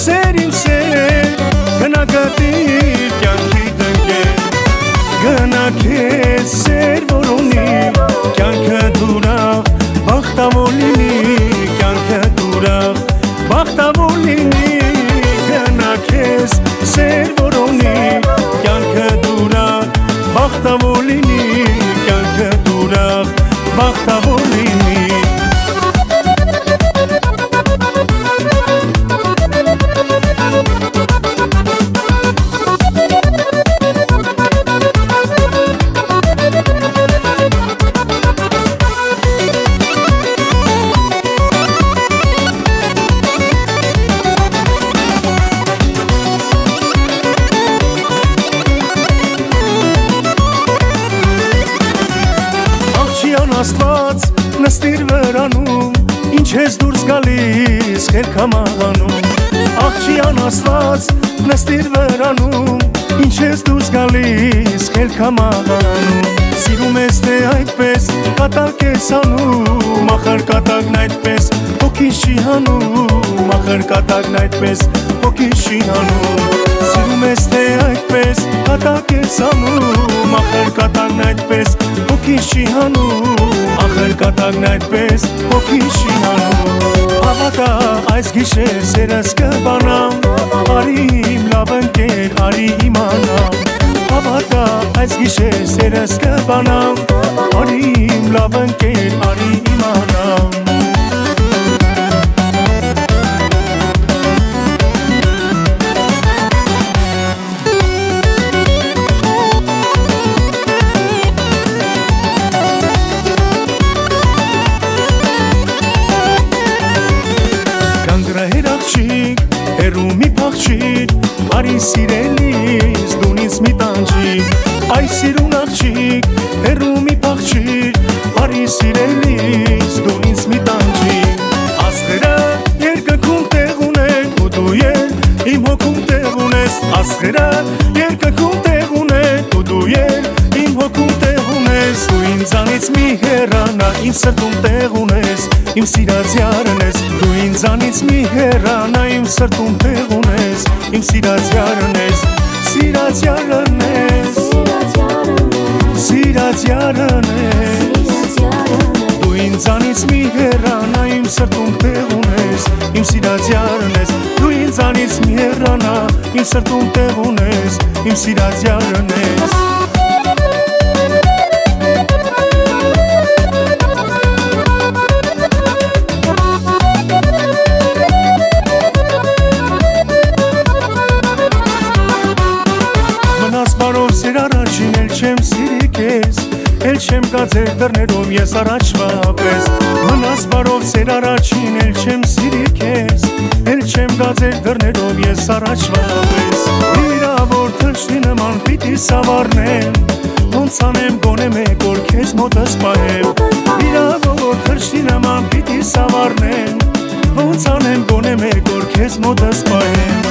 սեր իմ սեր գնա գտիր կյանքի դնկեր գնա քեզ սեր որ ունի կյանքը դուրավ բախտավոր լինի կյանքը դուրավ բախտավոր լինի գնա քեզ սեր որ ունի կյանքը դուրավ բախտավոր լինի կյանքը դուրավ բախտավոր լինի Աստված նստիր վրանում ինչ ես դուրս գալիս խելքամաղանում աղջյան Աստված նստիր վրանում ինչ ես դուրս գալիս խելքամաղանում սիրում ես թե այդպես կատակ ես անում ախր կատակն այդպես հոգիս չի հանում ախր կատակն այդպես հոգիս չի հանում սիրում ես թե այդպես կատակ ես անում ախր կատակն այդպես հոգիս չի հանում ախր կատակն այդպես հոգիս չի հանում հավատա այս գիշեր սերս կբանամ արի իմ լավ ընկեր արի իմանամ հավատա այս գիշեր սերս կբանամ արի իմ լավ ընկեր արի իմանամ Արի սիրելիս դունից մի տանջիկ Այ սիրուն աղջիկ հեռու մի փախչիր Արի սիրելիս դունից մի տանջիկ Աստղերը երկնքում տեղ ունեն ու դու էլ իմ հոգում տեղ ունես Աստղերը երկնքում տեղ ունեն ու դու էլ իմ հոգում տեղ ունես Դու ինձանից մի հեռանա իմ սրտում տեղ ունես Իմ սիրած յարն ես Դու ինձանից մի հեռանա իմ սրտում տեղ ունես Իմ սիրած յարն ես Սիրած յարն ես Սիրած յարն ես Դու ինձանից մի հեռանա իմ սրտում տեղ ունես Իմ սիրած յարն ես Դու ինձանից մի հեռանա իմ սրտում տեղ ունես Իմ սիրած յարն ես Էլ չեմ գացել դռներով ես առաջվա պես Մնաս բարով սեր առաջին էլ չեմ սիրի քեզ Էլ չեմ գացել դռներով ես առաջվա պես Իրավոր թշնի նման պիտի սավառնեմ Ոնց անեմ գոնե մեկ օր քեզ մոտս պահեմ Իրավոր թշնի նման պիտի սավառնեմ Ոնց անեմ գոնե մեկ օր քեզ մոտս պահեմ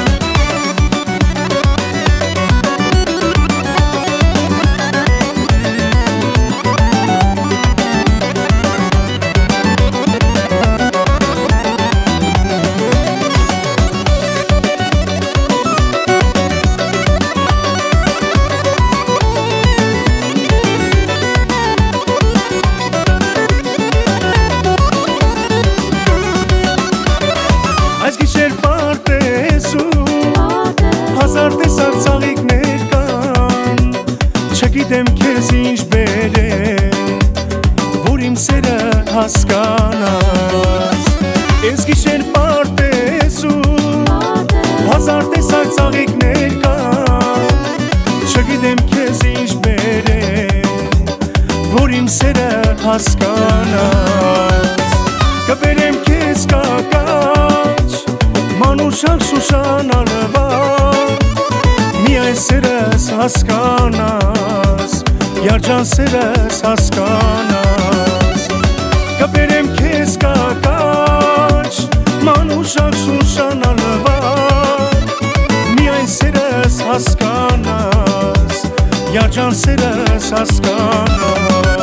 Չգիտեմ քեզ ինչ բերեմ, որ իմ սերը հասկանաս Ես գիշեր պարտ ես ու հազար տեսակ ծաղիկներ կան Չգիտեմ քեզ ինչ բերեմ, որ իմ սերը հասկանաս Կբերեմ քեզ կակաչ, մանուշակ շուշանալվար Միայն սերս հասկանաս, յարջան սերս հասկանաս Կբերեմ քեզ կակաչ, մանուշակ շուշանալվար Միայն սերս հասկանաս, յարջան սերս հասկանաս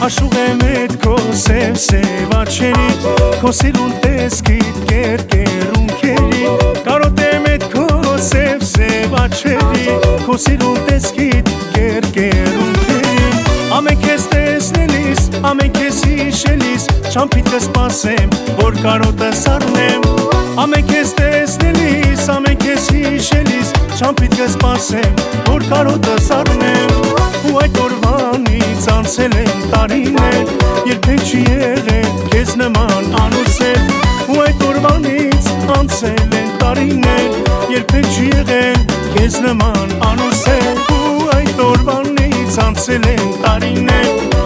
Հաշուղ եմ էդ քո սև աչքերի Քո սիրուն տեսքիդ կերկերունքերի Կարոտ եմ էդ քո սև աչքերի Քո սիրուն տեսքիդ կերկերունքերի Ամեն քեզ տեսնելիս, ամեն քեզ հիշելիս Չամփիդ կսպասեմ, որ կարոտս առնեմ Ամեն քեզ տեսնելիս, ամեն քեզ հիշելիս Չամփիդ կսպասեմ, որ կարոտս առնեմ Ու այդ օրվանից անցել են տարիներ Երբեք չի եղել քեզ նման անուսել Ու այդ օրվանից անցել են տարիներ Երբեք չի եղել քեզ նման անուսել Ու այդ օրվանից անցել են տարիներ